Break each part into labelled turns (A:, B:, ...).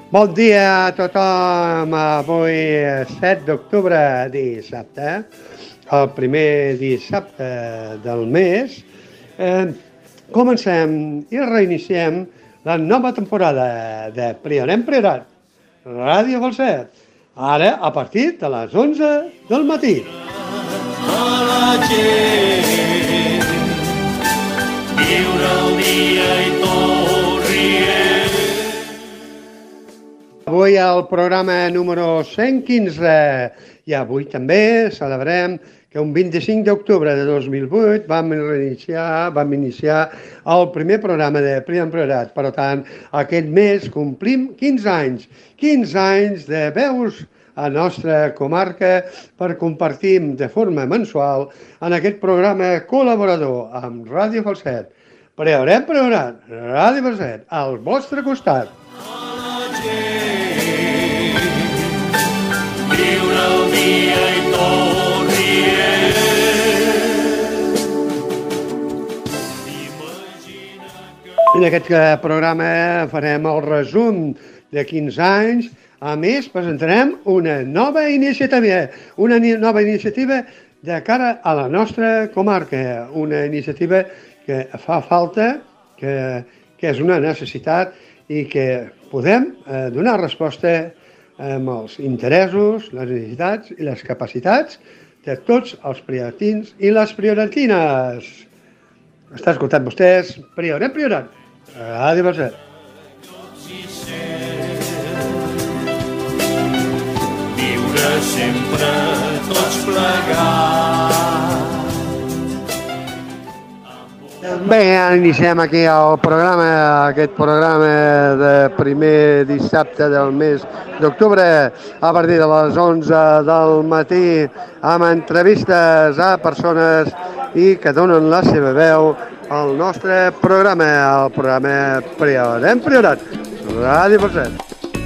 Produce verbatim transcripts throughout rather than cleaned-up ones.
A: Bon dia a tothom. Avui, set d'octubre, dissabte, el primer dissabte del mes, eh, comencem i reiniciem la nova temporada de Priorat Priorat, Ràdio Falset, ara a partir de les onze del matí.
B: A la gent, viure el dia i tot rient.
A: Avui el programa número cent quinze i avui també celebrem que un vint-i-cinc d'octubre de dos mil vuit vam iniciar, vam iniciar el primer programa de Priorat Priorat. Per tant, aquest mes complim quinze anys, quinze anys de veus a la nostra comarca per compartir de forma mensual en aquest programa col·laborador amb Ràdio Falset. Priorat Priorat, Ràdio Falset, al vostre costat.
B: Viure el dia i tot rient.
A: En aquest programa farem el resum de quinze anys. A més, presentarem una nova iniciativa, una nova iniciativa de cara a la nostra comarca, una iniciativa que fa falta, que, que és una necessitat i que podem eh, donar resposta amb els interessos, les necessitats i les capacitats de tots els prioratins i les prioratines. Està escoltant vostès Priorat Priorat, Ràdio Falset.
B: Viure sempre tots plegats.
A: Bé, iniciem aquí el programa, aquest programa de primer dissabte del mes d'octubre a partir de les onze del matí amb entrevistes a persones i que donen la seva veu al nostre programa, el programa Priorat Priorat, Ràdio Falset.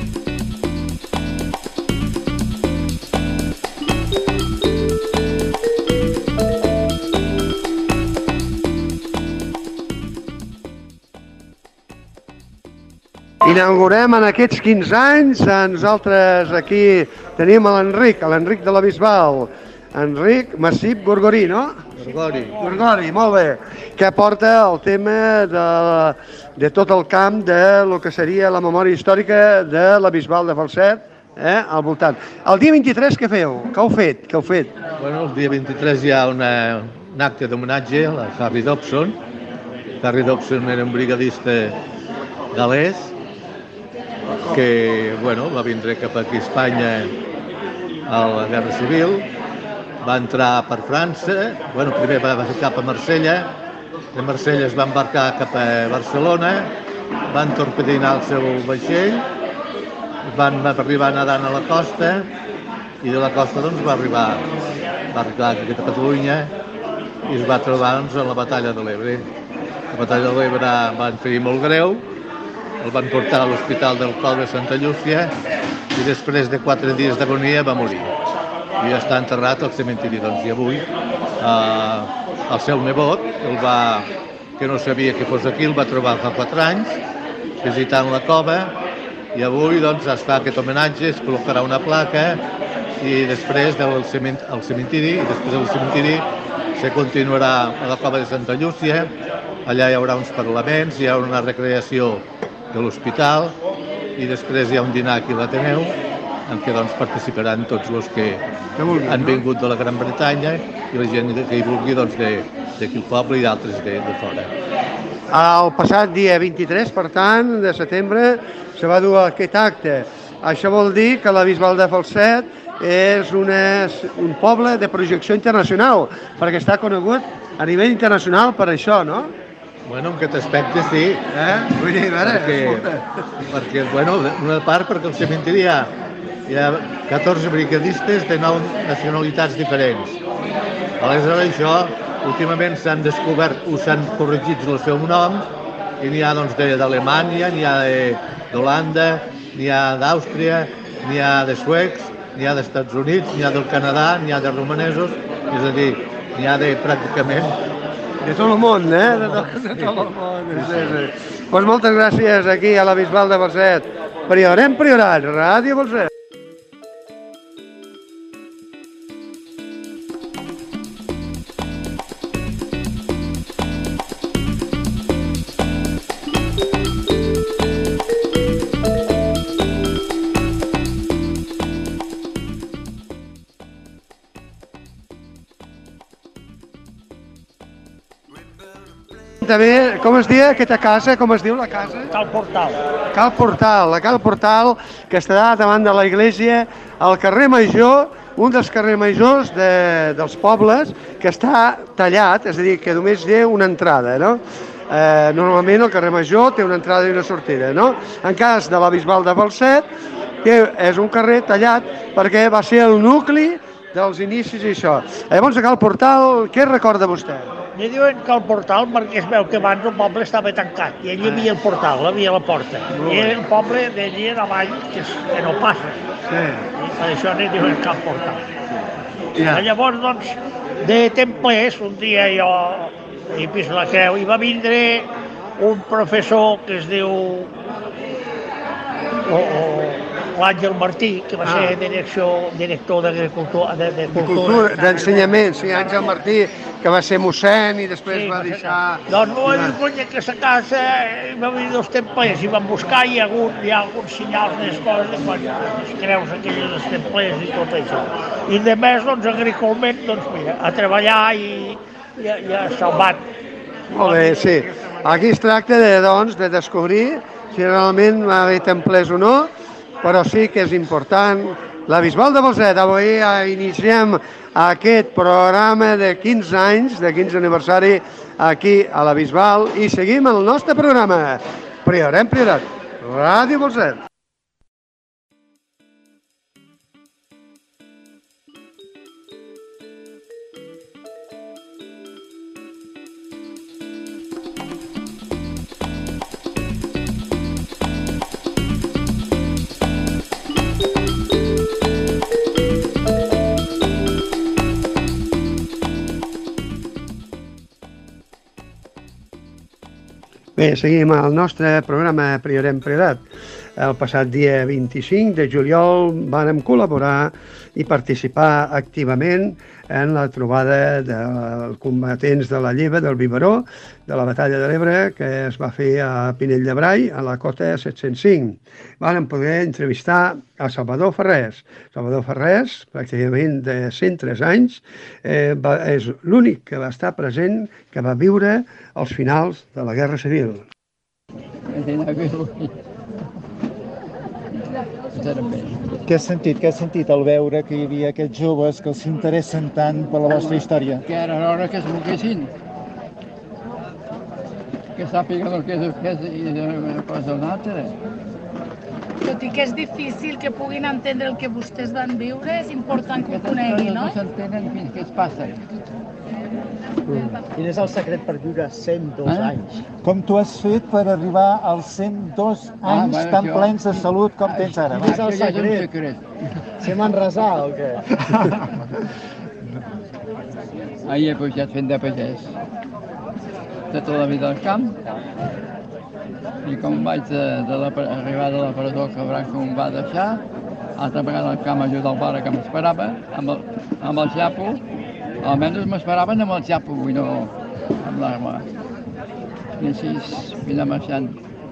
A: Inaugurem en aquests quinze anys, nosaltres aquí tenim l'Enric, l'Enric de la Bisbal, Enric Massip Gorgorí, no?
C: Gorgori.
A: Gorgori, molt bé, que porta el tema de, de tot el camp de lo que seria la memòria històrica de la Bisbal de Falset, eh, al voltant. El dia vint-i-tres què feu? Què heu fet? Què heu fet?
C: Bueno, el dia vint-i-tres hi ha una, un acte d'homenatge a Harry Dobson. Harry Dobson era un brigadista gal·lès que, bueno, va vindre cap aquí a Espanya a la Guerra Civil, va entrar per França, bueno, primer va fer cap a Marsella, de Marsella es va embarcar cap a Barcelona, van torpedinar el seu vaixell, van arribar nedant a la costa i de la costa doncs va arribar, va arribar aquí a Catalunya i es va trobar doncs, a la batalla de l'Ebre. La batalla de l'Ebre van fer molt greu, el van portar a l'Hospital del Col de Santa Llúcia i després de quatre dies d'agonia va morir. I està enterrat al cementiri. Doncs, I avui eh, el seu nebot, el va, que no sabia que fos aquí, el va trobar fa quatre anys, visitant la cova, i avui doncs, es fa aquest homenatge, es col·locarà una placa i després del cement, el cementiri, i després del cementiri se continuarà a la cova de Santa Llúcia, allà hi haurà uns parlaments, hi haurà una recreació de l'hospital i després hi ha un dinar aquí a l'Ateneu en què doncs, participaran tots els que, que vulguin, han vingut de la Gran Bretanya i la gent que hi vulgui doncs, d'aquí al poble i d'altres de, de fora.
A: El passat dia vint-i-tres, per tant, de setembre, se va dur aquest acte. Això vol dir que la Bisbal de Falset és una, un poble de projecció internacional, perquè està conegut a nivell internacional per això, no?
C: Bueno, en aquest aspecte sí,
A: eh? Vull dir, a veure,
C: perquè, perquè, bueno, una part perquè al cementiri hi ha, hi ha catorze brigadistes de nou nacionalitats diferents. Aleshores, això, últimament s'han descobert o s'han corregit els seus noms i n'hi ha doncs d'Alemanya, n'hi ha d'Holanda, n'hi ha d'Àustria, n'hi ha de suecs, n'hi ha dels Estats Units, n'hi ha del Canadà, n'hi ha de romanesos, és a dir, n'hi ha de pràcticament
A: de tot el món, eh? De tot, de tot el món. Sí, sí. Pues moltes gràcies aquí a la Bisbal de Falset Priorem Priorat, Ràdio Bolset. També, com es diu aquesta casa? Com es diu la casa?
D: Cal Portal.
A: Cal Portal, la Cal Portal, que està davant de la església, al carrer Major, un dels carrers majors de, dels pobles, que està tallat, és a dir, que només té una entrada, no? Eh, normalment el carrer Major té una entrada i una sortida, no? En cas de la Bisbal de Falset, que és un carrer tallat perquè va ser el nucli dels inicis i això. Llavors, a Cal Portal, què recorda vostè?
D: Li diuen que el portal perquè es veu que abans el poble estava tancat i allí hi havia el portal, hi havia la porta. I el poble d'allí avall que, és, que no passa.
A: Sí.
D: I per això li diuen Cal Portal.
A: Ja.
D: I llavors, doncs, de templers, un dia jo he vist la creu i va vindre un professor que es diu o, o, l'Àngel Martí, que va ser direcció, director d'agricultura, de, de cultura.
A: D'ensenyament, sí, Àngel Martí, que va ser mossèn i després
D: Sí,
A: va
D: va ser-
A: deixar...
D: Doncs no va dir, conya, que a casa eh, va venir dos templers i van buscar i hi ha hagut, hi ha alguns senyals de les coses, de quan les creus aquelles dels templers i tot això. I de més, doncs, agrícolament, doncs mira, a treballar i, i, i ha salvat.
A: Molt bé, sí. Aquí es tracta de, doncs, de descobrir si realment va haver templers o no, però sí que és important. La Bisbal de Falset, avui iniciem aquest programa de quinze anys, de quinze aniversari, aquí a la Bisbal, i seguim el nostre programa. Priorem Priorat, Ràdio Falset. Bé, seguim el nostre programa Priorem Priorat. El passat dia vint-i-cinc de juliol vàrem col·laborar i participar activament en la trobada dels combatents de la Lleva, del Biberó, de la Batalla de l'Ebre, que es va fer a Pinell de Brai, a la cota set-cents cinc. Vàrem poder entrevistar a Salvador Ferrés. Salvador Ferrés, pràcticament de cent tres anys, eh, va, és l'únic que va estar present, que va viure als finals de la Guerra Civil.
E: Què has sentit? Què has sentit al veure que hi havia aquests joves que els interessen tant per la vostra història?
F: Que era l'hora que es moguessin, que sàpiguen el que és el que és i una cosa o una altra.
G: Tot i que és difícil que puguin entendre el que vostès van viure, és important que ho coneguin, no?
F: No s'entenen fins que es passen.
H: Quin és el secret per viure cent dos
F: Eh?
H: anys?
E: Com tu has fet per arribar als cent dos
F: Ah,
E: anys
F: bueno,
E: tan
F: jo-
E: plens de salut com tens ara?
H: Quin és el
F: Això ja és un
H: secret?
F: secret.
H: Ser manresà o què?
F: Ahir he pujat fent de pagès. Tota la vida al camp. I com vaig de, de la, arribar de la presó que Branco em va deixar, altra vegada al camp a ajudar el pare que m'esperava, amb, el, amb el xapo. Almenys m'esperaven amb el xapo i no amb l'arma. I així vine marxant.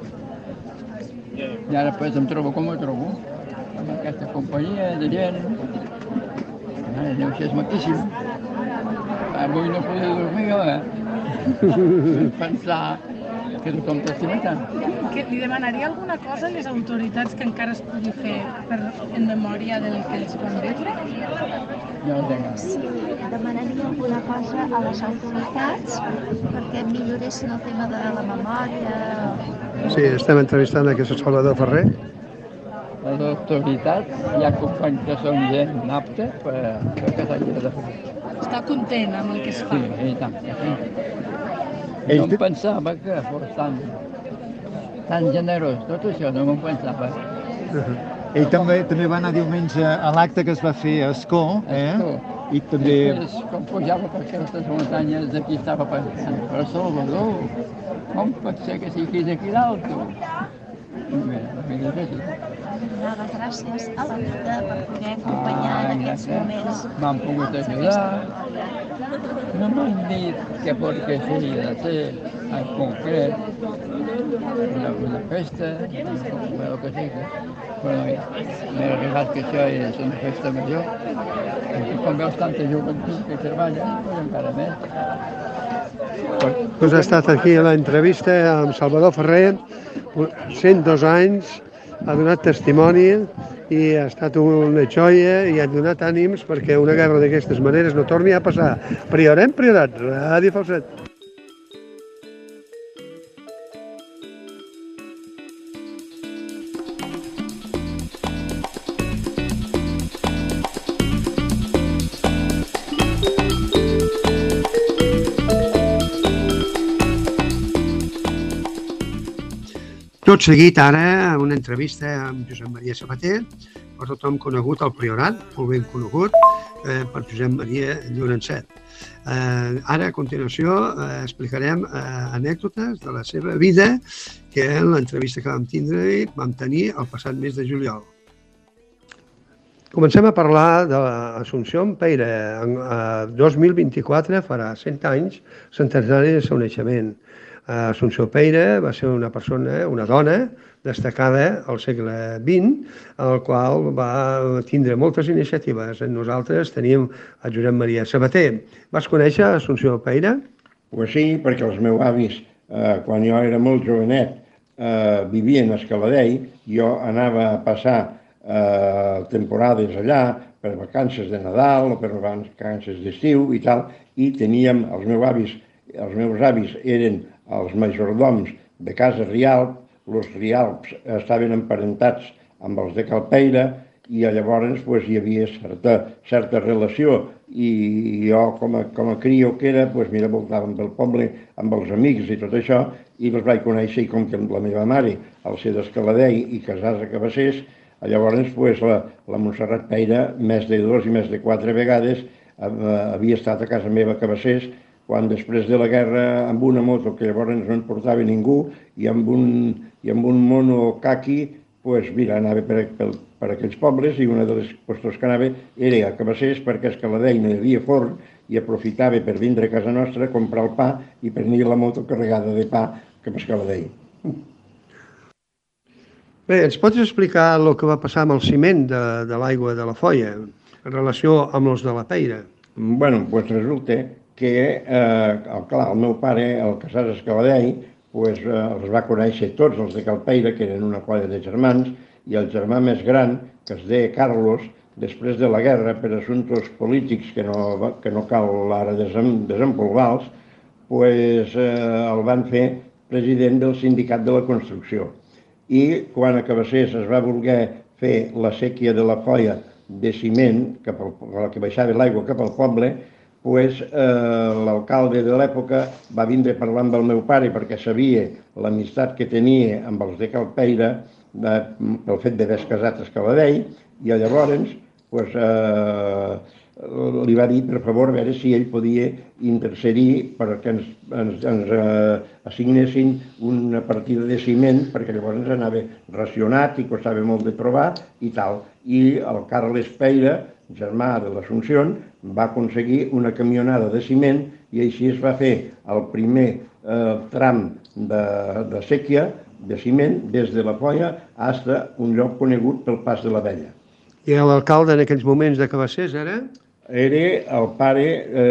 F: I ara pues em trobo com ho trobo, amb aquesta companyia de gent. Ara, deu ser maquíssim. Avui no podia dormir jo, eh? Pensar que tothom t'estima tant.
G: Que li demanaria alguna cosa a les autoritats que encara es pugui fer per, en memòria del que ells van viure?
F: Ja ho tenc.
I: Sí, demanaria alguna cosa a les autoritats perquè milloressin el tema de la memòria.
A: Sí, estem entrevistant aquest Salvador Ferrer.
F: Les autoritats hi ha companys que són gent apta per per que s'hagi de fer.
G: Està content amb el que es fa.
F: Sí, i tant. Sí.
E: Ell
F: No em
E: té-
F: pensava que fos tan, tan generós. Tot això no m'ho pensava.
E: Ell també també va anar diumenge a l'acte que es va fer a Escó, eh?
F: Escó.
E: I també...
F: Després, quan pujava per aquestes muntanyes, d'aquí estava pensant, però Salvador, com pot ser que siguis aquí dalt, tu?
I: Donar les gràcies a la vida per poder acompanyar en aquests moments.
F: M'han pogut ajudar, no m'han dit què pot que sigui de ser en concret, una, una festa, el que sigui. Bueno, m'he arribat que això és una festa major, i quan veus tanta joventut que treballa, doncs encara més.
A: Doncs ha estat aquí a l'entrevista amb Salvador Ferrer, cent dos anys, ha donat testimoni i ha estat una joia i ha donat ànims perquè una guerra d'aquestes maneres no torni a passar. Priorem, priorat, Ràdio Falset. Tot seguit, ara, una entrevista amb Josep Maria Sabater, per tothom conegut al Priorat, molt ben conegut, eh, per Josep Maria Llorencet. Eh, ara, a continuació, eh, explicarem eh, anècdotes de la seva vida, que en l'entrevista que vam tindre vam tenir el passat mes de juliol. Comencem a parlar de l'Assumpció Peire. En eh, dos mil vint-i-quatre, farà cent anys, centenari del seu naixement. Assumpció Peire va ser una persona, una dona, destacada al segle vint, el qual va tindre moltes iniciatives. Nosaltres teníem a Josep Maria Sabater. Vas conèixer Assumpció Peire?
J: Pues sí, perquè els meus avis, eh, quan jo era molt jovenet, eh, vivien a Escaladei. Jo anava a passar eh, temporades allà per vacances de Nadal o per vacances d'estiu i tal, i teníem els meus avis, els meus avis eren els majordoms de Casa Rialp. Els Rialps estaven emparentats amb els de Calpeira i llavors pues, hi havia certa, certa relació i jo com a, com a crio que era, pues, mira, voltàvem pel poble amb els amics i tot això i els vaig conèixer i com que la meva mare, al ser d'Escaladei i casar a Cabassers, llavors pues, la, la Montserrat Peire més de dos i més de quatre vegades havia estat a casa meva a Cabassers quan després de la guerra amb una moto que llavors no en portava ningú i amb un, i amb un mono caqui, pues, mira, anava per, per, per aquells pobles i una de les postos que anava era a Cabassers perquè a Escaladei no hi havia forn i aprofitava per vindre a casa nostra a comprar el pa i per anar la moto carregada de pa cap a Escaladei.
A: Bé, ens pots explicar el que va passar amb el ciment de, de l'aigua de la Foia en relació amb els de la Peira?
J: Bueno, pues resulta que, eh, clar, el meu pare, el casar Escaladei, pues, eh, els va conèixer tots els de Calpeira, que eren una colla de germans, i el germà més gran, que es deia Carlos, després de la guerra, per assumptes polítics que no, que no cal ara desem, desempolvar-los, pues, eh, el van fer president del sindicat de la construcció. I quan a Cabassers es va voler fer la sèquia de la Foia de ciment, cap al, que baixava l'aigua cap al poble, pues, eh, l'alcalde de l'època va vindre parlant del meu pare perquè sabia l'amistat que tenia amb els de Calpeira de, pel fet d'haver casat a Escaladei i llavors pues, eh, li va dir per favor a veure si ell podia intercedir perquè ens, ens, ens eh, assignessin una partida de ciment perquè llavors ens anava racionat i costava molt de trobar i tal. I el Carles Peira, germà de l'Assumpció, va aconseguir una camionada de ciment i així es va fer el primer eh, tram de, de sèquia de ciment des de la Foia fins a un lloc conegut pel Pas de la Vella.
A: I l'alcalde en aquells moments de Cabassers era?
J: Era el pare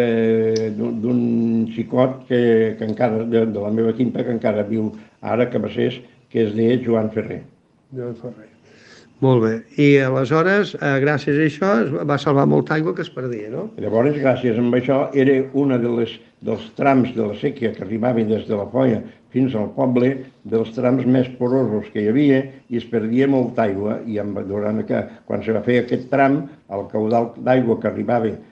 J: eh, d'un xicot que, que encara, de, de la meva quinta que encara viu ara a Cabassers, que es deia Joan Ferrer.
A: Joan Ferrer. Molt bé. I aleshores, eh, gràcies a això, es va salvar molta aigua que es perdia, no?
J: Llavors, gràcies a això, era un de les, dels trams de la sèquia que arribava des de la Foia fins al poble, dels trams més porosos que hi havia, i es perdia molta aigua. I amb, durant que, quan se va fer aquest tram, el caudal d'aigua que arribava eh,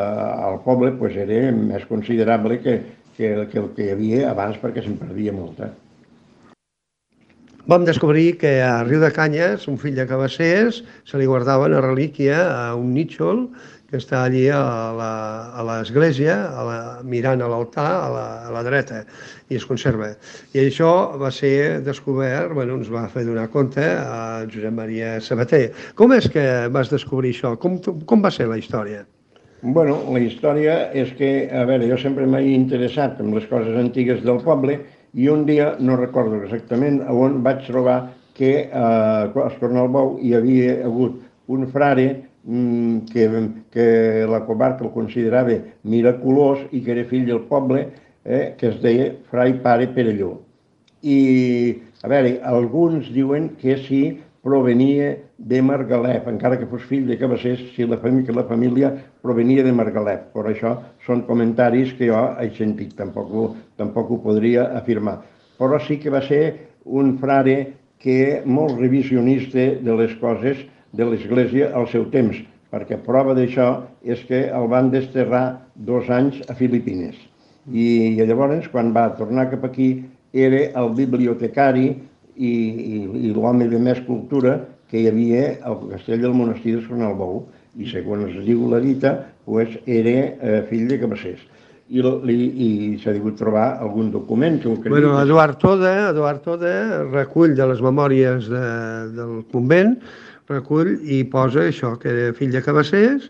J: al poble pues, era més considerable que, que, que el que hi havia abans perquè se'n perdia molta.
A: vam descobrir que a Riu de Canyes, un fill de Cabassers, se li guardava una relíquia a un nítxol que està allí a l'església, mirant a l'altar, a, la, a la dreta, i es conserva. I això va ser descobert, bueno, ens va fer donar compte a Josep Maria Sabater. Com és que vas descobrir això? Com, com va ser la història?
J: Bueno, la història és que, a veure, jo sempre m'he interessat en les coses antigues del poble i un dia, no recordo exactament on, vaig trobar que a Escornalbou hi havia hagut un frare Que, que la comarca el considerava miraculós i que era fill del poble, eh, que es deia Frai Pare Perelló. I, a veure, alguns diuen que sí provenia de Margalef, encara que fos fill de Cabassers, si la família, que la família provenia de Margalef. Per això són comentaris que jo he sentit, tampoc, tampoc ho podria afirmar. Però sí que va ser un frare que molt revisionista de les coses de l'Església al seu temps, perquè prova d'això és que el van desterrar dos anys a Filipines. I, i llavors, quan va tornar cap aquí, era el bibliotecari i, i, i l'home de més cultura que hi havia al castell del monestir d'Escornalbou. I, segons es diu la dita, pues, era eh, fill de Cabassers. I, i, i s'ha degut trobar algun document que ho acrediti.
A: Bueno, Eduard Toda, Eduard Toda recull de les memòries de, del convent, recull i posa això, que era fill de Cabassers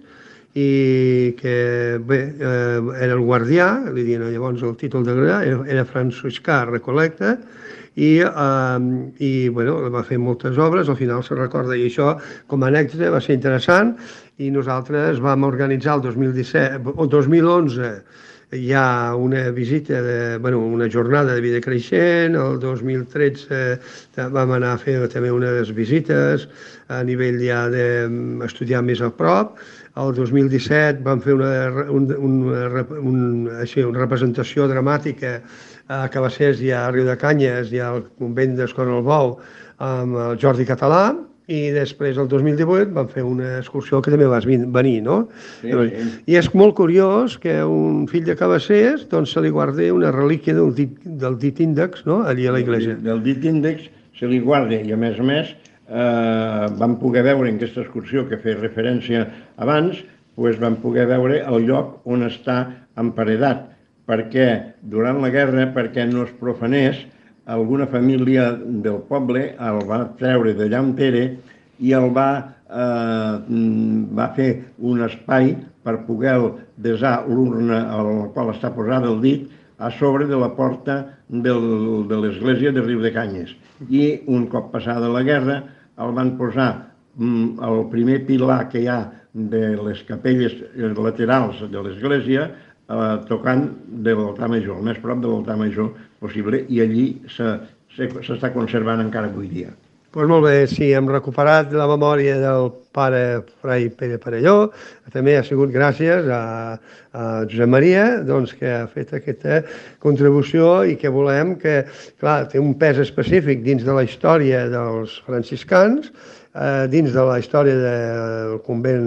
A: i que bé, eh, era el guardià, li diuen llavors el títol de guardià, era, era franciscà recolecte i, eh, i bueno, va fer moltes obres, al final se recorda, i això com a anècdota va ser interessant, i nosaltres vam organitzar el dos mil disset, o dos mil onze hi ha una visita, de, bueno, una jornada de vida creixent, el dos mil tretze vam anar a fer també unes visites a nivell ja d'estudiar més a prop, el dos mil disset vam fer una, un, una, un, així, una representació dramàtica a Cabassers i a Riu de Canyes i al convent d'Escornalbou amb el Jordi Català, i després, el dos mil divuit, vam fer una excursió que també vas venir, no? Sí, sí. I és molt curiós que un fill de Cabassers doncs, se li guardi una relíquia del dit, del dit índex, no?, allí a la iglesia.
J: Del dit índex se li guarda, i a més a més eh, vam poder veure en aquesta excursió que feia referència abans, doncs vam poder veure el lloc on està emparedat, perquè durant la guerra, perquè no es profanés, alguna família del poble el va treure d'allà on era i el va, eh, va fer un espai per poder desar l'urna a la qual està posada el dit a sobre de la porta del, de l'església de Riu de Canyes. I un cop passada la guerra el van posar mm, el primer pilar que hi ha de les capelles laterals de l'església, eh, tocant de l'altar major, el més prop de l'altar major possible, i allí s'està conservant encara avui dia.
A: Doncs molt bé, sí, hem recuperat la memòria del pare Frai Pere Perelló, també ha sigut gràcies a, a Josep Maria, doncs, que ha fet aquesta contribució i que volem que, clar, té un pes específic dins de la història dels franciscans, eh, dins de la història del convent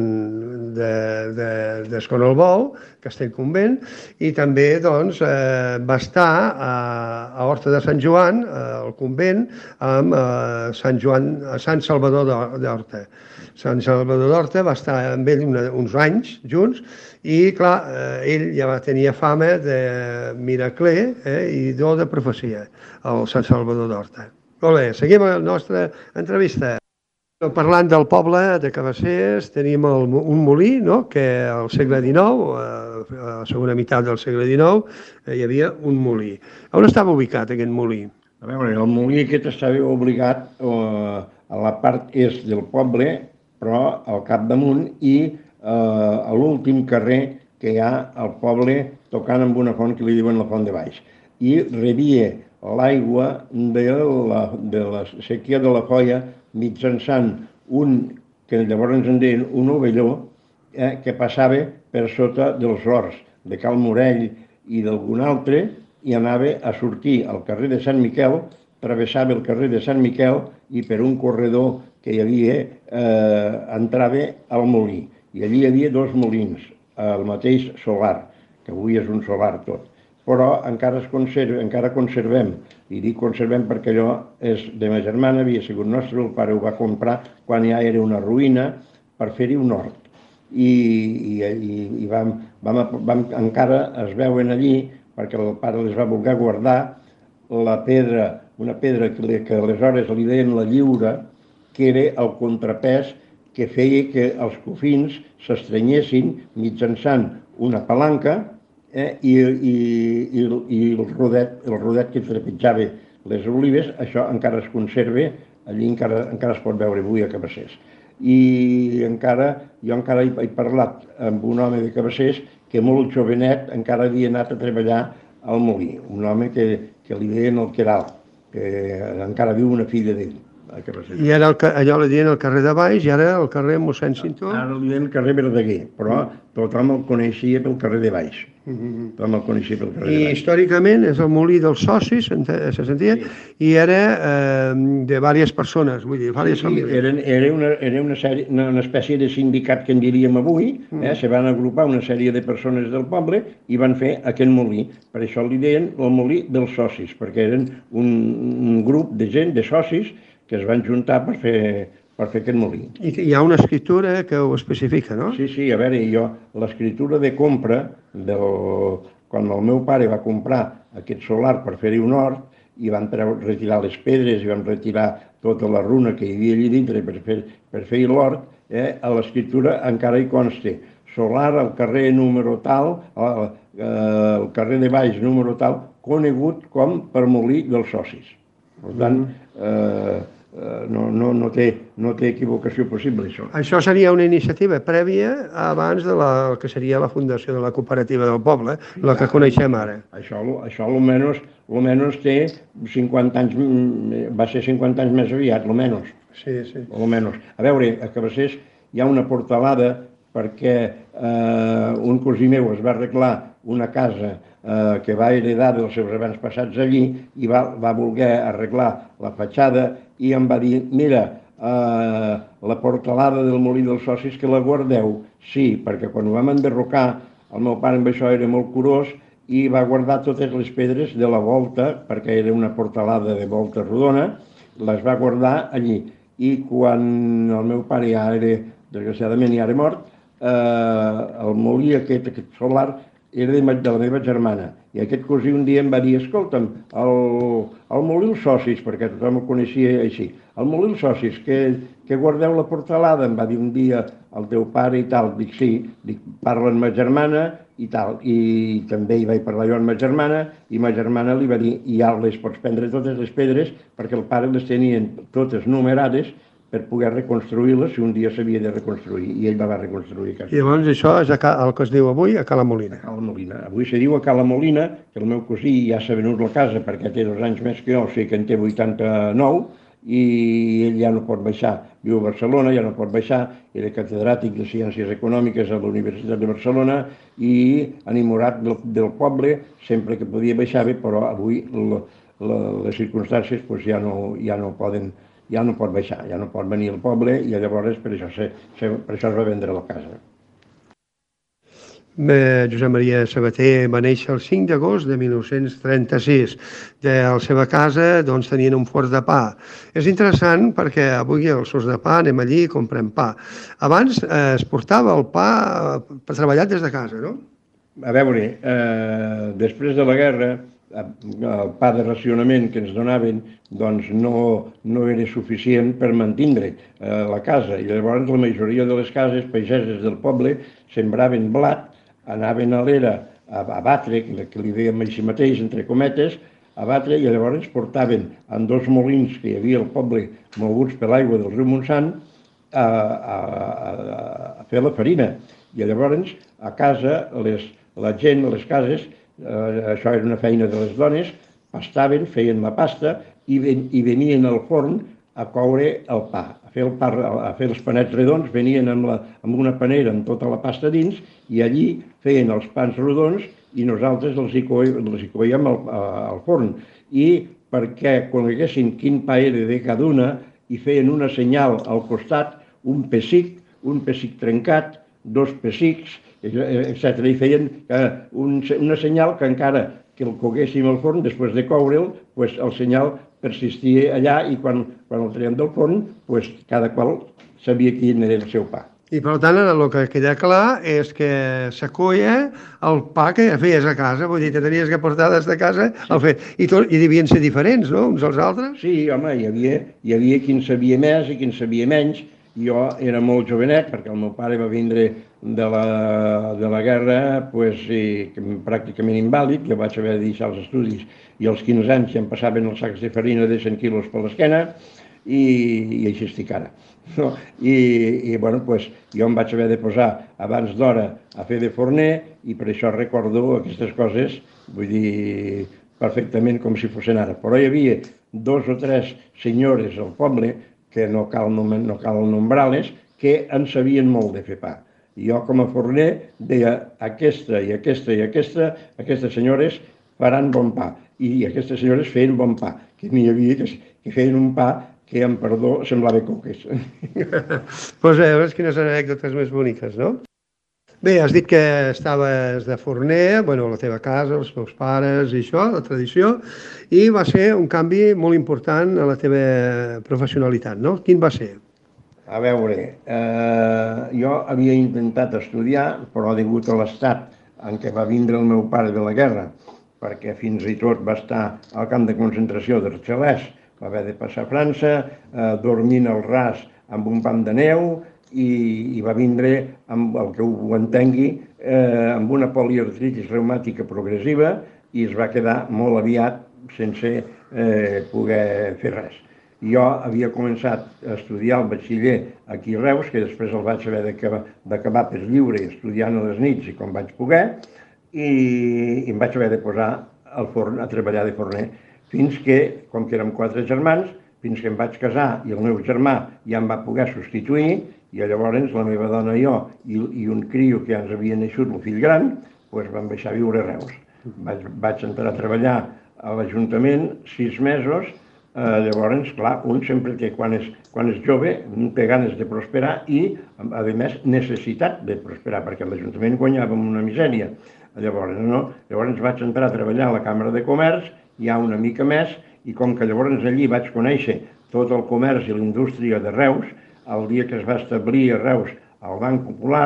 A: d'Escornalbou, de, de, Castellconvent, i també doncs, eh, va estar a, a Horta de Sant Joan, al convent, amb eh, Sant Joan, a Sant Salvador d'Horta. Sant Salvador d'Horta va estar amb ell una, uns anys junts i, clar, eh, ell ja va tenir fama de miracler eh, i do de profecia, el Sant Salvador d'Horta. Molt bé, seguim la nostra entrevista. Parlant del poble de Cabassers, tenim el, un molí, no?, que al segle dinou, a la segona meitat del segle dinou, hi havia un molí. On estava ubicat aquest molí?
J: A veure, el molí aquest estava ubicat eh, a la part est del poble, però al capdamunt i eh, a l'últim carrer que hi ha al poble, tocant amb una font que li diuen la Font de Baix. I rebia l'aigua de la, de la sequia de la Foia mitjançant un, que llavors ens en deien un ovelló, eh, que passava per sota dels horts de Cal Morell i d'algun altre, i anava a sortir al carrer de Sant Miquel, travessava el carrer de Sant Miquel i per un corredor que hi havia eh, entrava al molí. I allí hi havia dos molins, el mateix solar, que avui és un solar tot. Però encara, es conserva, encara conservem I dic conservem perquè allò és de ma germana, havia sigut nostre, el pare ho va comprar quan ja era una ruïna per fer-hi un hort. I, i, i, i vam, vam, vam, encara es veuen allí, perquè el pare les va voler guardar, la pedra, una pedra que, que aleshores li deien la lliura, que era el contrapès que feia que els cofins s'estrenyessin mitjançant una palanca eh, i, i, i, i el, rodet, el rodet que trepitjava les olives, això encara es conserva, allí encara, encara es pot veure avui a Cabassers. I encara, jo encara he, he parlat amb un home de Cabassers que molt jovenet encara havia anat a treballar al molí, un home que, que li deien el Queral, que encara viu una filla d'ell.
A: I ara el, allò li diuen el carrer de Baix i ara el carrer mossèn Cinto?
J: Ara li diuen el carrer Verdaguer, però tothom el coneixia pel carrer de Baix. Tothom el coneixia pel carrer de Baix.
A: I històricament és el molí dels socis, se sentia, i era eh, de diverses persones, vull dir, diverses famílies.
J: Era, era, una, era una, sèrie, una, una espècie de sindicat que en diríem avui, eh, se van agrupar una sèrie de persones del poble i van fer aquest molí. Per això li deien el molí dels socis, perquè eren un, un grup de gent, de socis, que es van juntar per fer, per fer aquest molí.
A: I hi ha una escriptura que ho especifica, no?
J: Sí, sí, a veure, jo, l'escriptura de compra, del, quan el meu pare va comprar aquest solar per fer-hi un hort, i van retirar les pedres, i van retirar tota la runa que hi havia allà dintre per fer, per fer l'hort, eh, a l'escriptura encara hi consta solar al carrer número tal, al, al carrer de Baix número tal, conegut com per molí dels socis. Per tant, eh, No, no, no, té, no té equivocació possible, això.
A: Això seria una iniciativa prèvia abans de la que seria la fundació de la cooperativa del poble, la que coneixem ara.
J: Això, això almenys, almenys té cinquanta anys, va ser cinquanta anys més aviat, almenys.
A: Sí, sí.
J: Almenys. A veure, a Cabassers hi ha una portalada perquè eh, un cosí meu es va arreglar una casa eh, que va heredar dels seus abans passats allí i va, va voler arreglar la fatxada i em va dir, mira, eh, la portalada del molí dels socis que la guardeu. Sí, perquè quan ho vam enderrocar, el meu pare amb això era molt curós i va guardar totes les pedres de la volta, perquè era una portalada de volta rodona, les va guardar allí. I quan el meu pare ja era, desgraciadament ja era mort, eh, el molí aquest, aquest solar, era de la meva germana. I aquest cosí un dia em va dir, escolta'm, el, el molí els socis, perquè tothom el coneixia així, el molí els socis, que, que guardeu la portalada, em va dir un dia el teu pare i tal. Dic, sí, dic, parla amb ma germana i tal. I també hi vaig parlar jo amb ma germana i ma germana li va dir, i ja les pots prendre totes les pedres perquè el pare les tenien totes numerades per poder reconstruir-les si un dia s'havia de reconstruir, i ell va reconstruir casa.
A: I llavors això és el que es diu avui a Cala Molina.
J: A Cala Molina. Avui se diu a Cala Molina, que el meu cosí ja s'ha venut la casa perquè té dos anys més que jo, o sigui que en té vuitanta-nou, i ell ja no pot baixar. Viu a Barcelona, ja no pot baixar, era catedràtic de Ciències Econòmiques a la Universitat de Barcelona i enamorat del, del poble, sempre que podia baixar bé, però avui la, la, les circumstàncies pues, ja, no, ja no poden ja no pot baixar, ja no pot venir al poble i llavors per això, se, se, per això es va vendre la casa.
A: Bé, Josep Maria Sabater va néixer el cinc d'agost de mil nou-cents trenta-sis. De la seva casa doncs, tenien un forn de pa. És interessant perquè avui els forns de pa anem allí i comprem pa. Abans eh, es portava el pa per treballar des de casa, no?
J: A veure, eh, després de la guerra, el pa de racionament que ens donaven doncs no, no era suficient per mantindre eh, la casa, i llavors la majoria de les cases pageses del poble sembraven blat, anaven a l'era a, a batre, que li dèiem així mateix, entre cometes, a batre, i llavors portaven en dos molins que hi havia al poble moguts per l'aigua del riu Montsant a, a, a, a fer la farina. I llavors a casa les, la gent, les cases, Eh, això era una feina de les dones, pastaven, feien la pasta i, ven, i venien al forn a coure el pa, a fer, el pa, a fer els panets redons, venien amb, la, amb una panera amb tota la pasta dins i allí feien els pans rodons i nosaltres els hi, co els hi coèiem al, al forn. I perquè coneguessin quin pa era de cada una i feien una senyal al costat, un pessic, un pessic trencat, dos pessics, etcètera. I feien un, una senyal que encara que el coguéssim al forn, després de coure'l, pues, el senyal persistia allà i quan, quan el traiem del forn, pues, cada qual sabia quin era el seu pa.
A: I per tant, el que queda clar és que s'aculla el pa que feies a casa, vull dir, que tenies que portar des de casa el fet. I, tot, i devien ser diferents, no?, uns als altres?
J: Sí, home, hi havia, hi havia qui en sabia més i qui en sabia menys. Jo era molt jovenet, perquè el meu pare va vindre de la, de la guerra pues, i, pràcticament invàlid, jo vaig haver de deixar els estudis i als quinze anys ja em passaven els sacs de farina de cent quilos per l'esquena i, i així estic ara. No? I, i bueno, pues, jo em vaig haver de posar abans d'hora a fer de forner i per això recordo aquestes coses, vull dir, perfectament com si fossin ara. Però hi havia dos o tres senyores al poble, que no cal, no cal nombrar-les, que en sabien molt de fer pa. Jo com a forner deia aquesta i aquesta i aquesta, aquestes senyores faran bon pa. I aquestes senyores feien bon pa, que n'hi havia que, que feien un pa que, amb perdó, semblava coques.
A: Doncs a veure quines anècdotes més boniques, no? Bé, has dit que estaves de forner, bueno, a la teva casa, els teus pares i això, la tradició, i va ser un canvi molt important a la teva professionalitat, no? Quin va ser?
J: A veure, eh, jo havia intentat estudiar, però degut a l'estat en què va vindre el meu pare de la guerra, perquè fins i tot va estar al camp de concentració d'Argelès, va haver de passar a França, eh, dormint al ras amb un pam de neu, i, i va vindre, amb el que ho entengui, eh, amb una poliartritis reumàtica progressiva i es va quedar molt aviat sense eh, poder fer res. Jo havia començat a estudiar el batxiller aquí a Reus, que després el vaig haver d'acabar per lliure, estudiant a les nits i com vaig poder, i, i em vaig haver de posar al forn a treballar de forner, fins que, com que érem quatre germans, fins que em vaig casar i el meu germà ja em va poder substituir, i llavors la meva dona i jo i, i un criu que ja ens havia naixut, el fill gran, doncs vam deixar viure a Reus. Vaig, vaig entrar a treballar a l'Ajuntament sis mesos, eh, llavors, clar, un sempre té, quan és, quan és jove, té ganes de prosperar i, a més, necessitat de prosperar, perquè a l'Ajuntament guanyàvem una misèria. Llavors, no? Llavors vaig entrar a treballar a la Càmera de Comerç, ja una mica més, i com que llavors allí vaig conèixer tot el comerç i la indústria de Reus, el dia que es va establir a Reus el Banc Popular,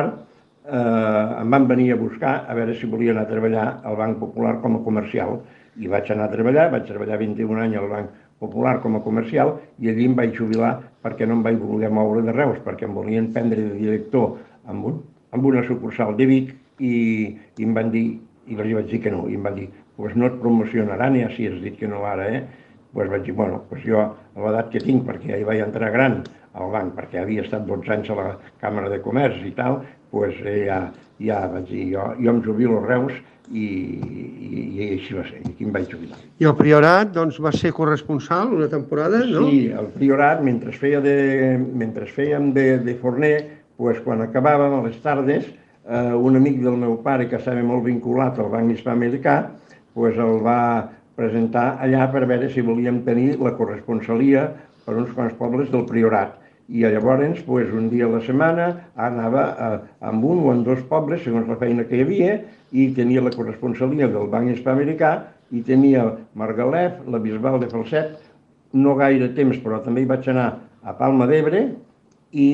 J: eh, em van venir a buscar a veure si volia anar a treballar al Banc Popular com a comercial. I vaig anar a treballar, vaig treballar vint-i-un anys al Banc Popular com a comercial i allí em vaig jubilar perquè no em vaig voler moure de Reus, perquè em volien prendre de director amb, un, amb una sucursal de Vic i, i em van dir, i els vaig dir que no, i em van dir, pues no et promocionaran, ja si has dit que no ara, eh? Pues vaig dir, bueno, pues jo a l'edat que tinc, perquè ja hi vaig entrar gran al banc, perquè havia estat dotze anys a la Càmera de Comerç i tal, pues ja, ja vaig dir, jo, jo em jubilo a Reus i, i, i així va ser, i aquí em vaig jubilar.
A: I el Priorat, doncs, va ser corresponsal una temporada, no?
J: Sí, el Priorat, mentre, feia de, mentre fèiem de, de forner, pues, quan acabàvem a les tardes, eh, un amic del meu pare, que estava molt vinculat al Banc Hispanoamericà, pues, el va presentar allà per veure si volíem tenir la corresponsalia per uns quants pobles del Priorat. I llavors, pues, un dia a la setmana, anava a, amb un o en dos pobles, segons la feina que hi havia, i tenia la corresponsalia del Banc Hispanoamericà, i tenia Margalef, la Bisbal de Falset, no gaire temps, però també hi vaig anar a Palma d'Ebre, i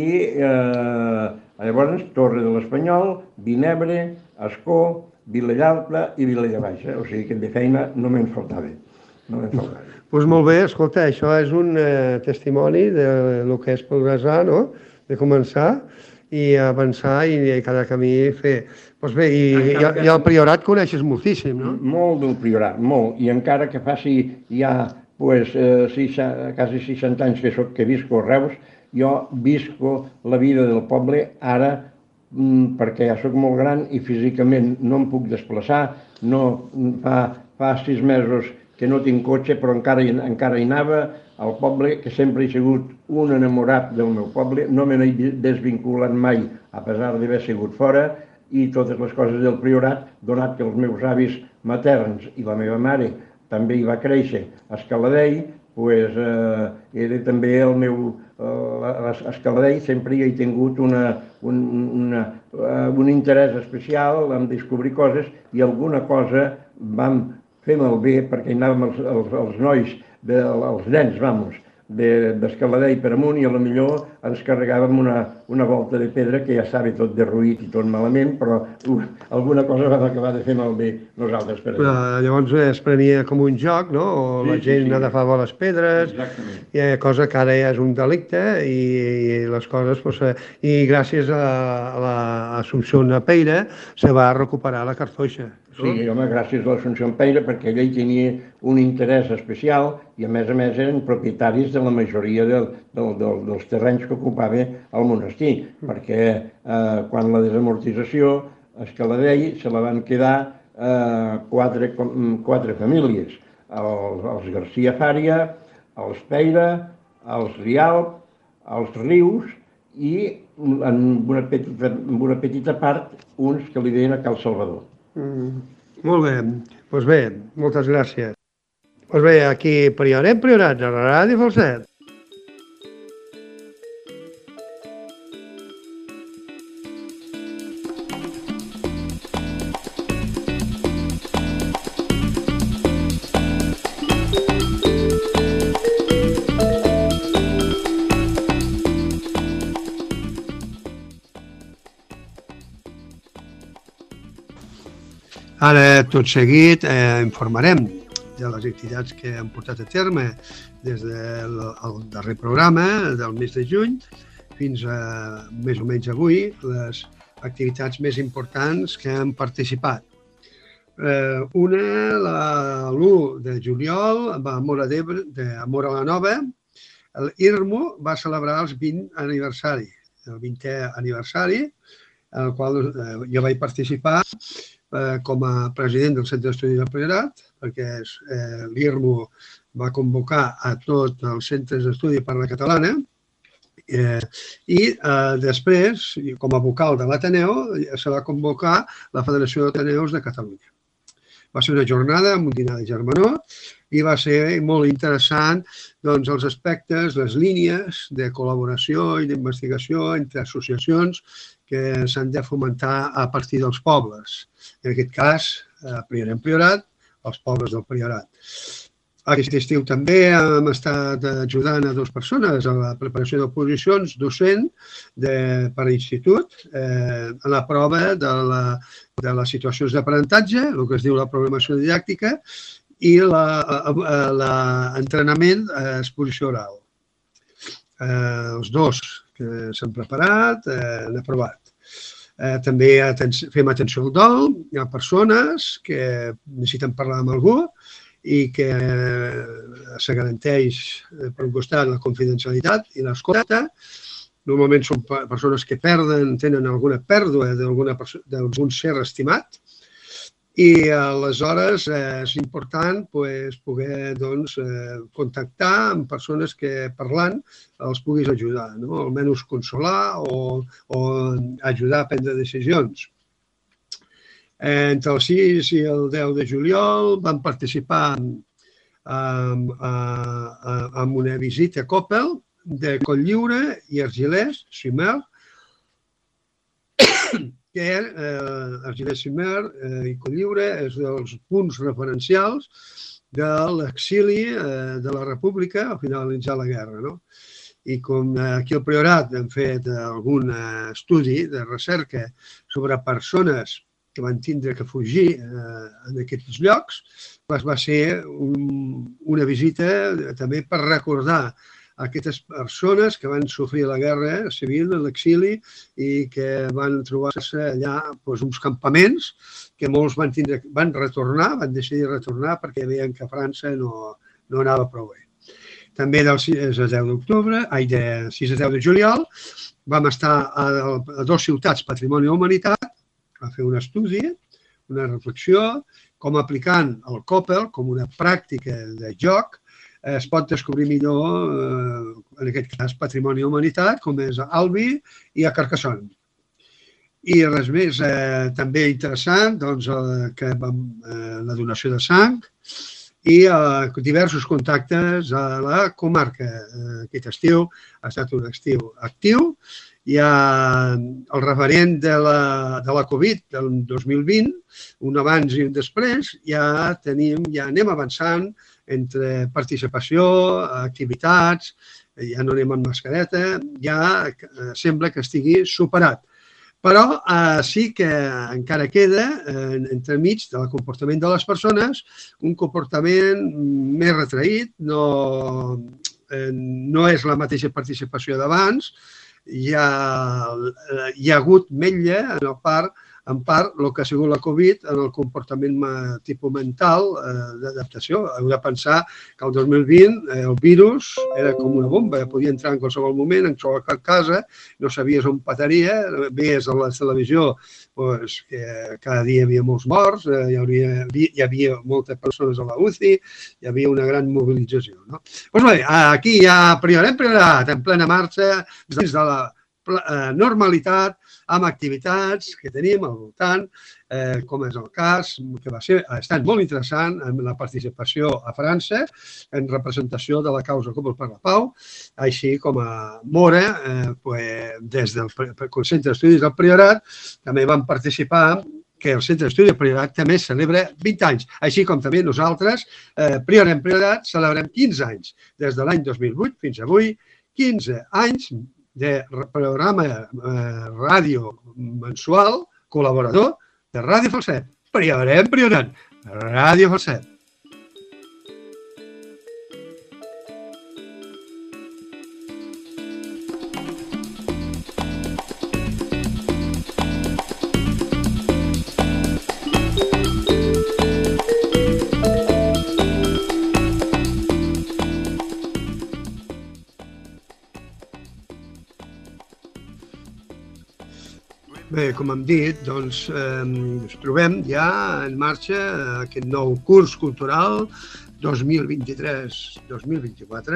J: eh, llavors Torre de l'Espanyol, Vinebre, Ascó, Vilallalta i Viladebaixa. O sigui que de feina no me'n faltava. No me'n faltava.
A: Doncs molt bé, escolta, això és un eh, testimoni del que és progressar, no?, de començar i avançar i, i cada camí fer. Doncs bé, i, i, i el Priorat coneixes moltíssim, no?
J: Molt del Priorat, molt. I encara que faci ja pues, eh, seixanta, quasi seixanta anys que, soc, que visco a Reus, jo visco la vida del poble ara mm, perquè ja sóc molt gran i físicament no em puc desplaçar, no fa, fa sis mesos que no tinc cotxe, però encara, encara hi anava al poble, que sempre he sigut un enamorat del meu poble, no me n'he desvinculat mai, a pesar d'haver sigut fora, i totes les coses del Priorat, donat que els meus avis materns i la meva mare també hi va créixer a Escaladei, pues, eh, era també el meu... Eh, a Escaladei sempre hi he tingut una, un, una, uh, un interès especial en descobrir coses i alguna cosa vam fer malbé, perquè hi anàvem els, els, els nois, de, els nens, vamos, d'Escaladei per amunt, i a lo millor ens carregàvem una, una volta de pedra que ja estava tot derruït i tot malament, però uh, alguna cosa vam acabar de fer malbé nosaltres. Per
A: però llavors es prenia com un joc, no? O sí, la gent sí, sí. agafava les pedres, i, cosa que ara ja és un delicte, i, i les coses, pues, i gràcies a, a l'Assumpció Peire se va recuperar la cartoixa.
J: Sí, home, gràcies a l'Assumpció Peire, perquè ella hi tenia un interès especial i, a més a més, eren propietaris de la majoria del, del, del, dels terrenys que ocupava el monestir, perquè eh, quan la desamortització, a Escaladei se la van quedar eh, quatre, quatre famílies, els, els Garcia Fària, els Peire, els Rialp, els Rius i, en una petita, en una petita part, uns que li deien a Cal Salvador.
A: Mm, molt bé, doncs bé, moltes gràcies. Doncs bé, aquí Priorat, Priorat, a la Ràdio Falset. Ara, tot seguit, eh, informarem de les activitats que hem portat a terme des del el darrer programa del mes de juny fins a més o menys avui, les activitats més importants que han participat. Eh, una, l'u de juliol, a Móra d'Ebre, a Móra la Nova, l'IRMO va celebrar els vint aniversari, el vintè aniversari, al qual eh, jo vaig participar com a president del Centre d'Estudi del Priorat, perquè eh, l'IRMO va convocar a tots els centres d'estudi per la catalana eh, i eh, després, com a vocal de l'Ateneu, se va convocar la Federació d'Ateneus de Catalunya. Va ser una jornada amb un dinar de germanor i va ser molt interessant doncs, els aspectes, les línies de col·laboració i d'investigació entre associacions que s'han de fomentar a partir dels pobles. En aquest cas, a Priorat en Priorat, els pobles del Priorat. Aquest estiu també hem estat ajudant a dues persones a la preparació d'oposicions docent de, per l'institut eh, a la prova de, la, de les situacions d'aprenentatge, el que es diu la programació didàctica, i l'entrenament a exposició oral. Eh, els dos que s'han preparat, eh, han aprovat. Eh, també aten fem atenció al dol. Hi ha persones que necessiten parlar amb algú i que eh, se garanteix, eh, per un costat, la confidencialitat i l'escolta. Normalment són persones que perden, tenen alguna pèrdua d'algun ser estimat. I aleshores eh, és important pues, poder doncs, eh, contactar amb persones que parlant els puguis ajudar, no? Almenys consolar o, o ajudar a prendre decisions. Entre el sis i el deu de juliol vam participar en, en, en, en una visita a Coppel de Cotlliure i Argelers, Simer, que eh, Argelers-Simer eh, i Cotlliure és dels punts referencials de l'exili eh, de la República al finalitzar la guerra. No? I com aquí al Priorat hem fet algun estudi de recerca sobre persones que van tindre que fugir eh, en aquests llocs, doncs va ser un, una visita també per recordar aquestes persones que van sofrir la guerra civil, l'exili, i que van trobar-se allà doncs, uns campaments que molts van, tindre, van retornar, van decidir retornar perquè veien que França no, no anava prou bé. També del sis a deu d'octubre, ai, de sis a deu de juliol, vam estar a, a dues ciutats, Patrimoni i Humanitat, a fer un estudi, una reflexió, com aplicant el Coppel com una pràctica de joc es pot descobrir millor, eh, en aquest cas, Patrimoni i Humanitat, com és a Albi i a Carcassonne. I res més, eh, també interessant, doncs, eh, que vam, eh, la donació de sang i eh, diversos contactes a la comarca. Eh, aquest estiu ha estat un estiu actiu hi ha el referent de la, de la Covid del dos mil vint, un abans i un després, ja tenim, ja anem avançant entre participació, activitats, ja no anem amb mascareta, ja sembla que estigui superat. Però eh, sí que encara queda, eh, entremig del comportament de les persones, un comportament més retraït, no, eh, no és la mateixa participació d'abans, hi ha, hi ha hagut metlla en el part, en part el que ha sigut la Covid en el comportament tipus mental eh, d'adaptació. Heu de pensar que el dos mil vint eh, el virus era com una bomba, podia entrar en qualsevol moment, en qualsevol casa, no sabies on pataria, veies a la televisió pues, que cada dia hi havia molts morts, eh, hi, hauria, hi havia moltes persones a la U C I, hi havia una gran mobilització. No? Pues bé, aquí ja priorem priorat, en plena marxa, dins de la normalitat, amb activitats que tenim al voltant, eh, com és el cas, que va ser, ha estat molt interessant en la participació a França, en representació de la causa Comuns per la Pau, així com a Mora, eh, pues, des del Centre d'Estudis del Priorat, també van participar que el Centre d'Estudis del Priorat també celebra vint anys, així com també nosaltres, eh, Priorem Priorat, celebrem quinze anys, des de l'any dos mil vuit fins avui, quinze anys de programa eh, ràdio mensual, col·laborador de Ràdio Falset. Priorem Priorant, Ràdio Falset. Bé, com hem dit, doncs, eh, ens trobem ja en marxa aquest nou curs cultural dos mil vint-i-tres dos mil vint-i-quatre.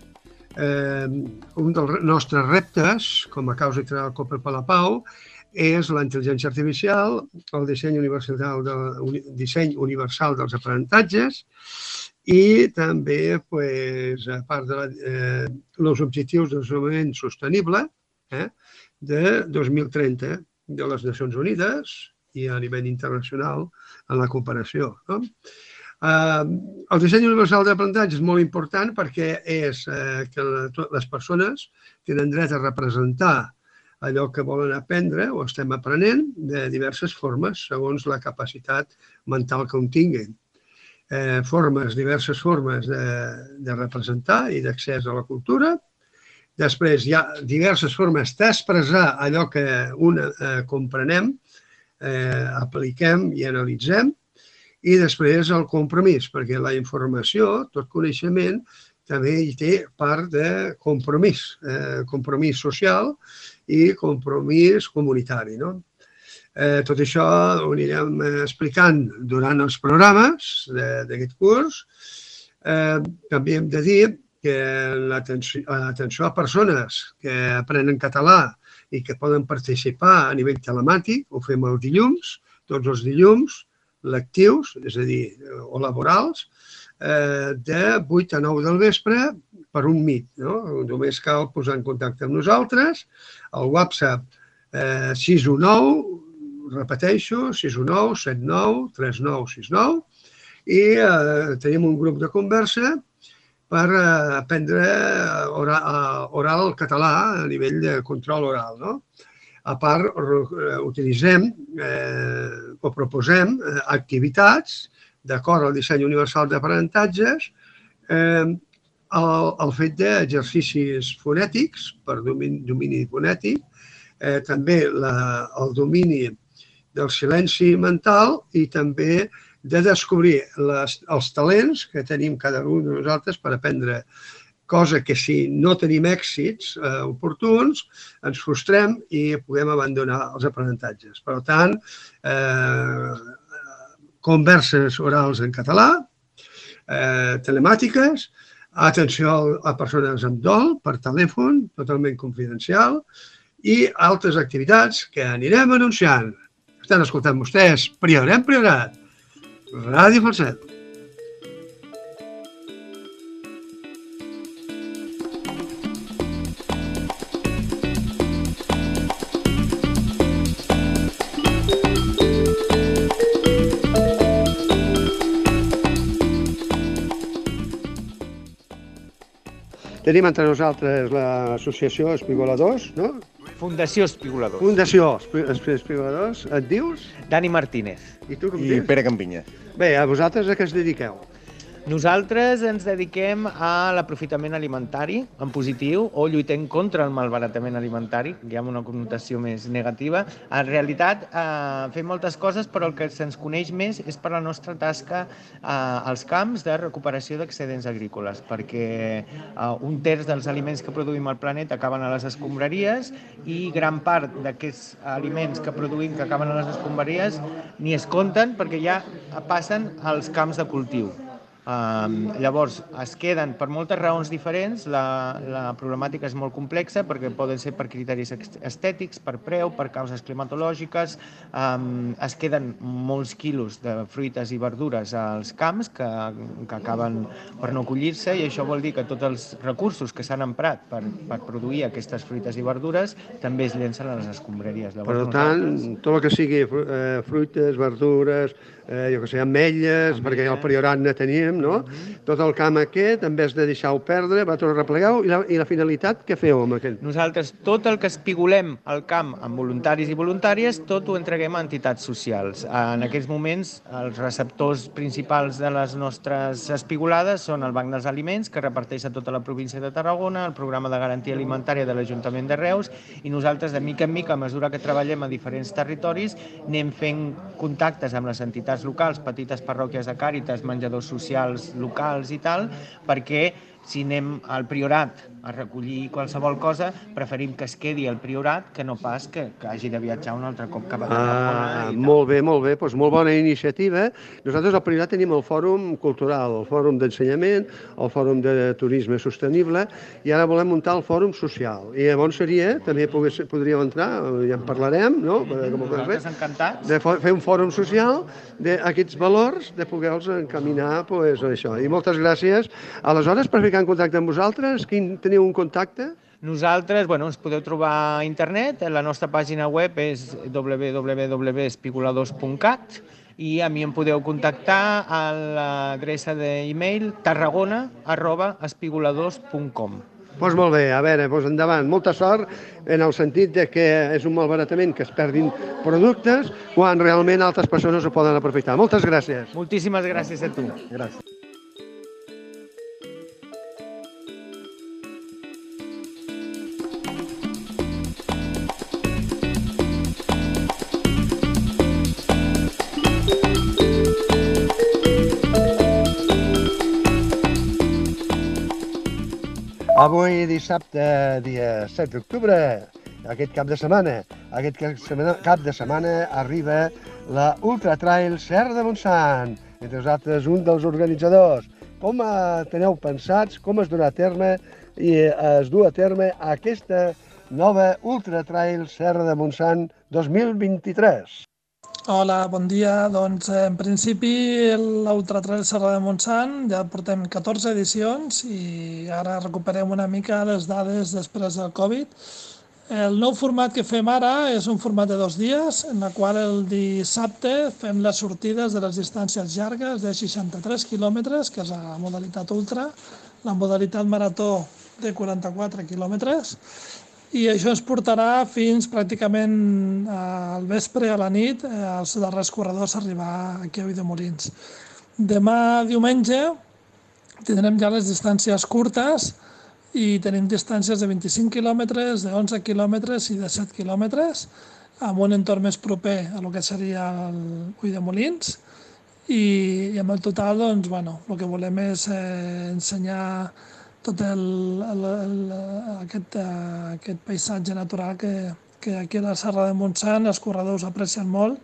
A: Eh, un dels nostres reptes, com a causa del Comuns per la Pau, és la intel·ligència artificial, el disseny universal, de, disseny universal dels aprenentatges i també, pues, a part de eh, els objectius de desenvolupament sostenible eh, de dos mil trenta, de les Nacions Unides i a nivell internacional en la cooperació. No? Eh, el disseny universal d'aprenentatge és molt important perquè és eh, que les persones tenen dret a representar allò que volen aprendre o estem aprenent de diverses formes segons la capacitat mental que en tinguin. Eh, formes, diverses formes de, de representar i d'accés a la cultura. Després hi ha diverses formes d'expressar allò que una eh, comprenem, eh, apliquem i analitzem. I després el compromís, perquè la informació, tot coneixement, també hi té part de compromís, eh, compromís social i compromís comunitari. No? Eh, tot això ho anirem explicant durant els programes d'aquest curs. Eh, també hem de dir que l'atenció a persones que aprenen català i que poden participar a nivell telemàtic, ho fem els dilluns, tots els dilluns, lectius, és a dir, o laborals, eh, de vuit a nou del vespre per un Meet. No? Només cal posar en contacte amb nosaltres, al WhatsApp eh, sis u nou, repeteixo, sis u nou, set nou, tres nou sis nou, i eh, tenim un grup de conversa per aprendre oral català a nivell de control oral. No? A part, utilitzem eh, o proposem eh, activitats d'acord al disseny universal d'aprenentatges, eh, el, el fet d'exercicis fonètics per domini, domini fonètic, eh, també la, el domini del silenci mental i també de descobrir les, els talents que tenim cada un de nosaltres per aprendre, cosa que si no tenim èxits eh, oportuns, ens frustrem i podem abandonar els aprenentatges. Per tant, eh, converses orals en català, eh, telemàtiques, atenció a persones amb dol per telèfon, totalment confidencial, i altres activitats que anirem anunciant. Estan escoltant vostès Priorem Priorat, Ràdio Falset. Tenim entre nosaltres l'associació Espigoladors, no?
K: Fundació Espigoladors.
A: Fundació Espigoladors. Et dius?
K: Dani Martínez.
A: I tu com
L: I
A: dius?
L: Pere Campinya.
A: Bé, a vosaltres a què es dediqueu?
K: Nosaltres ens dediquem a l'aprofitament alimentari, en positiu, o lluitem contra el malbaratament alimentari, que hi ha una connotació més negativa. En realitat, eh, fem moltes coses, però el que se'ns coneix més és per la nostra tasca eh, als camps de recuperació d'excedents agrícoles, perquè eh, un terç dels aliments que produïm al planeta acaben a les escombraries i gran part d'aquests aliments que produïm que acaben a les escombraries ni es compten perquè ja passen als camps de cultiu. Um, llavors, es queden per moltes raons diferents, la, la problemàtica és molt complexa perquè poden ser per criteris estètics, per preu, per causes climatològiques, um, es queden molts quilos de fruites i verdures als camps que, que acaben per no collir-se, i això vol dir que tots els recursos que s'han emprat per, per produir aquestes fruites i verdures també es llencen a les escombraries.
A: Per tant, tot el que sigui eh, fruites, verdures, eh, jo que sé, ametlles, perquè al Priorat ne teníem, no? Tot el camp aquest, en vez de deixar-ho perdre, vosaltres replegueu, i la, i la finalitat, què feu amb aquest?
K: Nosaltres, tot el que espigolem al camp amb voluntaris i voluntàries, tot ho entreguem a entitats socials. En aquests moments, els receptors principals de les nostres espigolades són el Banc dels Aliments, que reparteix a tota la província de Tarragona, el Programa de Garantia Alimentària de l'Ajuntament de Reus, i nosaltres, de mica en mica, a mesura que treballem a diferents territoris, anem fent contactes amb les entitats locals, petites parròquies de Càritas, menjadors socials locals i tal, perquè si anem al Priorat a recollir qualsevol cosa, preferim que es quedi al Priorat que no pas que, que hagi de viatjar un altre cop cap a Tarragona.
A: Ah, molt bé, molt bé, doncs molt bona iniciativa. Nosaltres al Priorat tenim el Fòrum Cultural, el Fòrum d'Ensenyament, el Fòrum de Turisme Sostenible, i ara volem muntar el Fòrum Social. I llavors seria, també pogués, podríeu entrar, ja en parlarem, no?
K: Mm-hmm. Nosaltres encantats.
A: De fer un fòrum social d'aquests valors, de poder-los encaminar, pues, això. I moltes gràcies. Aleshores, per ficar en contacte amb vosaltres, quin teniu un contacte?
K: Nosaltres, bueno, ens podeu trobar a internet, la nostra pàgina web és w w w punt espigoladors punt cat i a mi em podeu contactar a l'adreça d'e-mail tarragona arroba espigoladors punt com.
A: Doncs molt bé, a veure, doncs endavant. Molta sort en el sentit de que és un malbaratament que es perdin productes quan realment altres persones ho poden aprofitar. Moltes gràcies.
K: Moltíssimes gràcies a tu.
A: Gràcies. Avui, dissabte, dia set d'octubre, aquest cap de setmana, aquest cap de setmana arriba la Ultra Trail Serra de Montsant. Entre nosaltres, un dels organitzadors. Com teneu pensats, com es durà a terme i es du a terme aquesta nova Ultra Trail Serra de Montsant dos mil vint-i-tres?
M: Hola, bon dia. Doncs, en principi, l'Ultra Trail Serra de Montsant ja portem catorze edicions i ara recuperem una mica les dades després del Covid. El nou format que fem ara és un format de dos dies, en el qual el dissabte fem les sortides de les distàncies llargues de seixanta-tres quilòmetres, que és la modalitat ultra, la modalitat marató de quaranta-quatre quilòmetres, i això ens portarà fins pràcticament al vespre, a la nit, als darrers corredors a arribar aquí a Ulldemolins. Demà diumenge tindrem ja les distàncies curtes i tenim distàncies de vint-i-cinc quilòmetres, de onze quilòmetres i de set quilòmetres, amb un entorn més proper a lo que seria el Ulldemolins. I, i amb el total, doncs, bueno, el que volem és eh, ensenyar tot el, el, el, aquest, aquest paisatge natural que, que aquí a la Serra de Montsant els corredors aprecien molt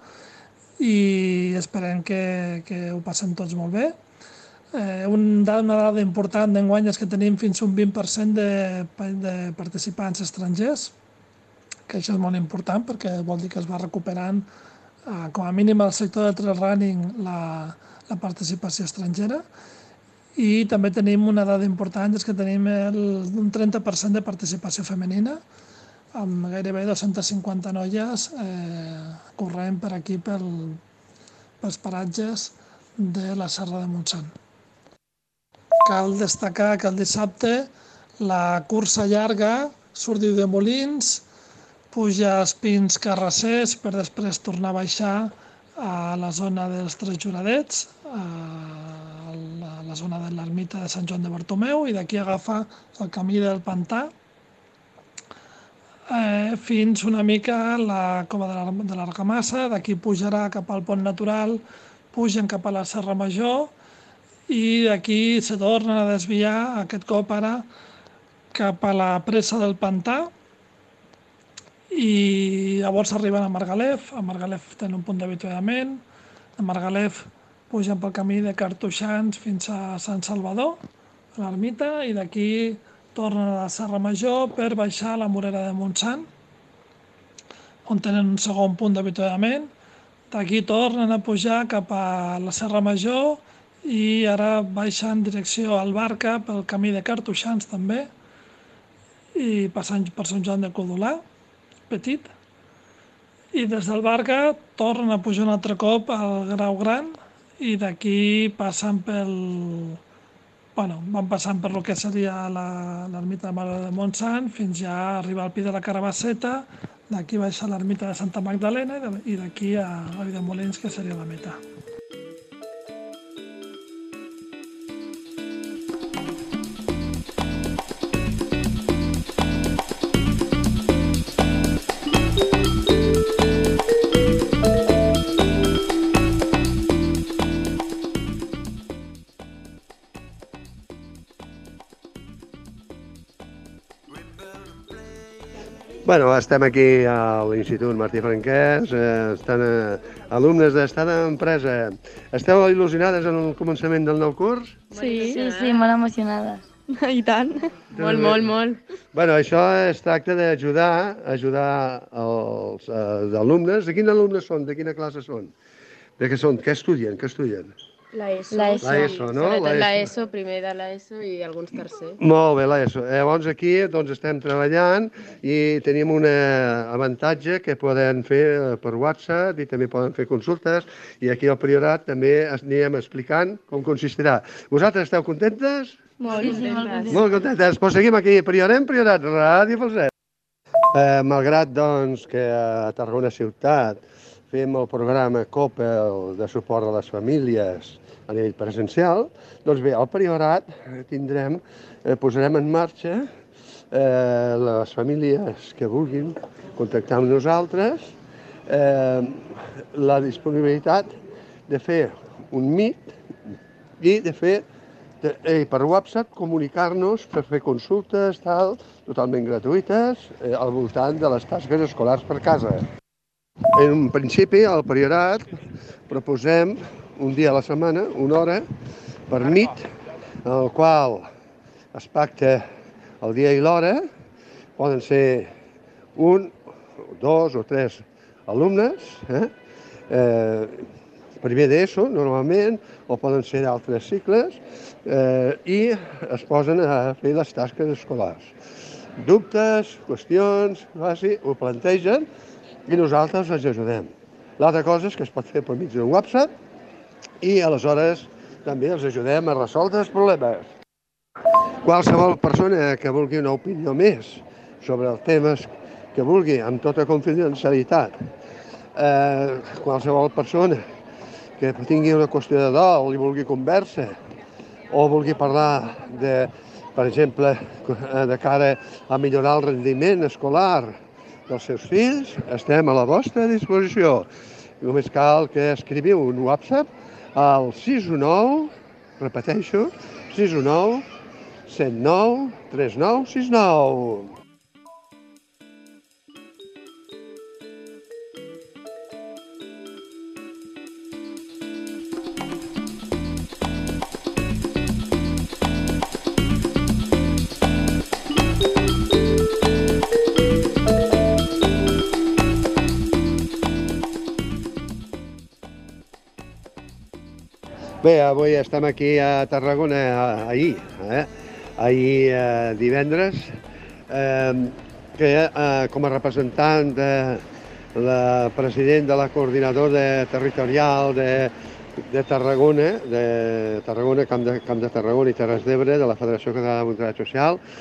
M: i esperem que, que ho passem tots molt bé. Eh, una dada important d'enguany és que tenim fins un vint per cent de, de participants estrangers, que això és molt important perquè vol dir que es va recuperant, eh, com a mínim al sector de trail running, la, la participació estrangera. I també tenim una dada important, és que tenim el, un trenta per cent de participació femenina, amb gairebé dos-centes cinquanta noies eh, corrent per aquí pel, pels paratges de la Serra de Montsant. Cal destacar que el dissabte la cursa llarga surt de Molins, puja als Pins Carrassers per després tornar a baixar a la zona dels Tres Juradets, a la zona de l'ermita de Sant Joan de Bartomeu, i d'aquí agafa el camí del Pantà eh, fins una mica a la cova de l'Argamassa. D'aquí pujarà cap al Pont Natural, pugen cap a la Serra Major i d'aquí se tornen a desviar, aquest cop ara, cap a la pressa del Pantà, i llavors arriben a Margalef. A Margalef tenen un punt d'avituallament. A Margalef pugen pel camí de Cartoixans fins a Sant Salvador, a l'ermita, i d'aquí tornen a la Serra Major per baixar a la Morera de Montsant, on tenen un segon punt d'avituallament. D'aquí tornen a pujar cap a la Serra Major i ara baixen en direcció al Barca pel camí de Cartoixans també, i passant per Sant Joan de Codolà Petit, i des del Barca tornen a pujar un altre cop al Grau Gran i d'aquí passen pel... bueno, van passant per lo que seria l'ermita de Mare de Montsant fins ja arribar al Pi de la Carabasseta, d'aquí baixa l'ermita de Santa Magdalena i d'aquí a Villamolins, que seria la meta.
A: Bueno, estem aquí a l'Institut Martí Franquès, eh, estan eh, alumnes d'estat d'empresa. Esteu il·lusionades en el començament del nou curs?
L: Sí, sí, sí, molt emocionades. I tant. Molt, molt, molt.
A: Bueno, això es tracta d'ajudar ajudar els, els alumnes. De quins alumnes són? De quina classe són? De què són? Què estudien? Què estudien?
L: La ESO.
A: La ESO, la ESO, no?
L: Sobretot la ESO, primer de la ESO i alguns tercer.
A: Molt bé, la ESO. Llavors aquí doncs, estem treballant i tenim un avantatge que poden fer per WhatsApp i també poden fer consultes, i aquí al Priorat també anirem explicant com consistirà. Vosaltres esteu contentes?
L: Molt contentes.
A: Molt contentes. Doncs seguim aquí, Priorem, Priorat, Ràdio Falset. Eh, malgrat doncs, que a Tarragona Ciutat fem el programa COPEL de suport a les famílies a nivell presencial, doncs bé, al Priorat tindrem, eh, posarem en marxa eh, les famílies que vulguin contactar amb nosaltres, eh, la disponibilitat de fer un Meet i de fer de, eh, per WhatsApp comunicar-nos per fer consultes tal, totalment gratuïtes eh, al voltant de les tasques escolars per casa. En un principi, al Priorat, proposem un dia a la setmana, una hora, per Meet, en el qual es pacta el dia i l'hora. Poden ser un, dos o tres alumnes, eh? Eh, primer d'ESO, normalment, o poden ser d'altres cicles, eh, i es posen a fer les tasques escolars. Dubtes, qüestions, quasi, ho plantegen, i nosaltres els ajudem. L'altra cosa és que es pot fer per mig d'un WhatsApp i aleshores també els ajudem a resoldre els problemes. Qualsevol persona que vulgui una opinió més sobre els temes que vulgui, amb tota confidencialitat, eh, qualsevol persona que tingui una qüestió de dol i vulgui conversa o vulgui parlar de, per exemple, de cara a millorar el rendiment escolar dels seus fills, estem a la vostra disposició. Només cal que escriviu un WhatsApp al sis u nou, repeteixo, sis u nou, set nou, tres nou sis nou. Bé, avui estem aquí a Tarragona, ahir, eh? ahir eh, divendres, eh, que eh, com a representant de la president de la coordinadora territorial de, de Tarragona, de Tarragona, Camp de, Camp de Tarragona i Terres d'Ebre, de la Federació Catalana de Voluntariat Social,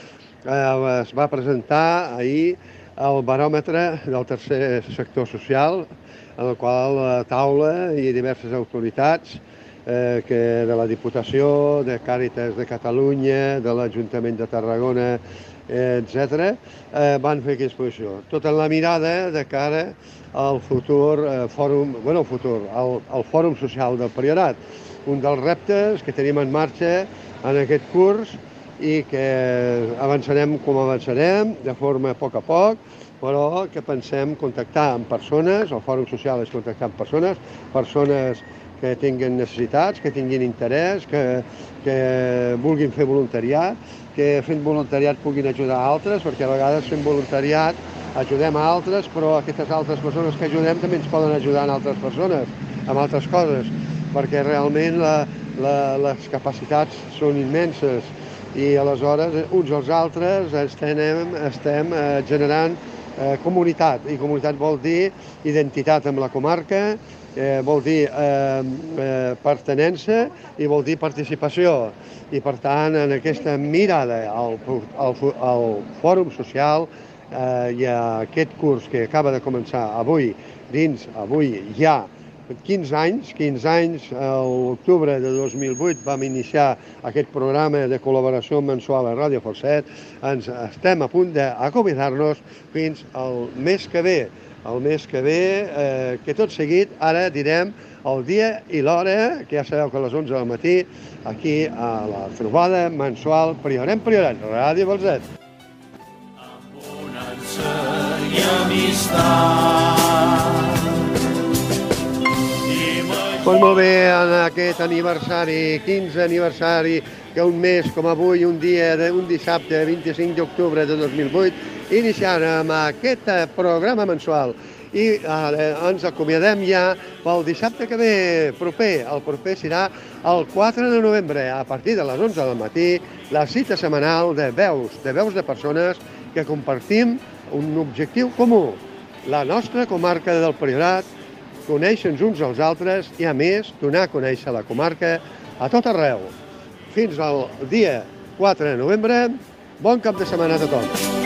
A: eh, es va presentar ahir el baròmetre del tercer sector social, en el qual la taula i diverses autoritats eh, que de la Diputació, de Càritas de Catalunya, de l'Ajuntament de Tarragona, eh, etcètera, eh, van fer aquesta exposició. Tot en la mirada de cara al futur eh, fòrum, bueno, el futur, al, al Fòrum Social del Priorat, un dels reptes que tenim en marxa en aquest curs i que avançarem com avançarem, de forma a poc a poc, però que pensem contactar amb persones, el Fòrum Social és contactar amb persones, persones que tinguin necessitats, que tinguin interès, que, que vulguin fer voluntariat, que fent voluntariat puguin ajudar a altres, perquè a vegades fent voluntariat ajudem a altres, però aquestes altres persones que ajudem també ens poden ajudar a altres persones, amb altres coses, perquè realment la, la, les capacitats són immenses i aleshores uns als altres estem, estem eh, generant eh, comunitat, i comunitat vol dir identitat amb la comarca, eh, vol dir eh, eh, pertenença i vol dir participació. I per tant, en aquesta mirada al, al, al Fòrum Social eh, i a aquest curs que acaba de començar avui, dins, avui ja quinze anys, quinze anys, a l'octubre de dos mil vuit vam iniciar aquest programa de col·laboració mensual a Ràdio Falset. Ens estem a punt d'acomiadar-nos fins al mes que ve. El mes que ve, eh, que tot seguit, ara direm el dia i l'hora, que ja sabeu que a les onze del matí, aquí a la trobada mensual Priorem Priorat, Ràdio Falset.
B: Bonança i amistat.
A: Doncs molt bé, en aquest aniversari, quinze aniversari, que un mes com avui, un dia, un dissabte, vint-i-cinc d'octubre de dos mil vuit, iniciant amb aquest programa mensual. I eh, ens acomiadem ja pel dissabte que ve proper. El proper serà el quatre de novembre, a partir de les onze del matí, la cita setmanal de veus, de veus de persones que compartim un objectiu comú, la nostra comarca del Priorat, conèixer-nos uns als altres i, a més, donar a conèixer la comarca a tot arreu. Fins al dia quatre de novembre, bon cap de setmana a tothom.